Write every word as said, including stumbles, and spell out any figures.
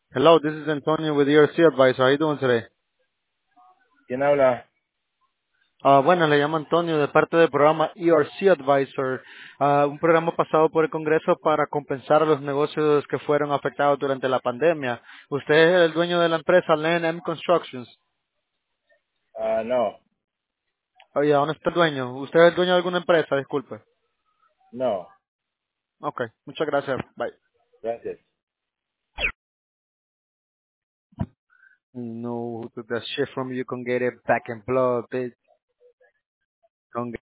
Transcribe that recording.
Hello, this is Antonio with E R C Advisor. How you doing today? ¿Quién habla? Ah, bueno, le llamo Antonio de parte del programa E R C Advisor, ah, un programa pasado por el Congreso para compensar a los negocios que fueron afectados durante la pandemia. Usted es el dueño de la empresa Land M Constructions. Ah, no, Oye, ¿dónde está el dueño? ¿Usted es el dueño de alguna empresa? Disculpe. no, Okay, muchas gracias. Bye. gracias. No, who took that shit from you can get it back in blood, bitch. Con